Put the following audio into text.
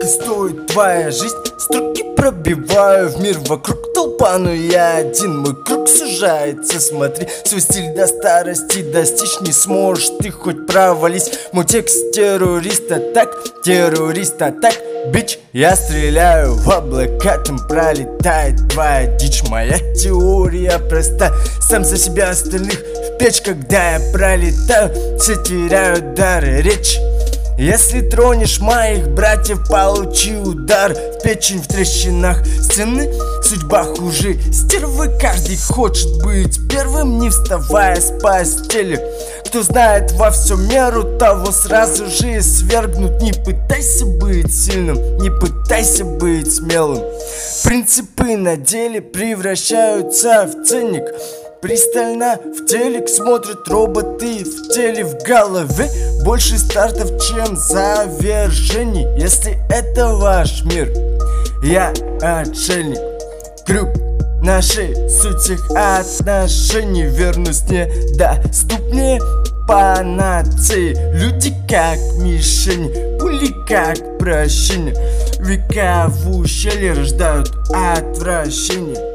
стоит твоя жизнь? Строки пробиваю в мир вокруг толпа, но я один, мой круг сужается. Смотри, свой стиль до старости достичь не сможешь ты, хоть провались. Мой текст террориста так, бич. Я стреляю в облака, там пролетает твоя дичь. Моя теория проста, сам за себя остальных в печь. Когда я пролетаю, все теряют дар речи. Если тронешь моих братьев, получи удар в печень, в трещинах стены. Судьба хуже стервы, каждый хочет быть первым, не вставая с постели. Кто знает во всем меру, того сразу же свергнут. Не пытайся быть сильным, не пытайся быть смелым. Принципы на деле превращаются в ценник. Пристально в телек смотрят роботы, в теле, в голове больше стартов, чем завершений. Если это ваш мир, я отшельник. Крюк на шее, суть всех отношений. Верность недоступнее панацеи. Люди как мишень, пули как прощение. Века в ущелье рождают отвращение.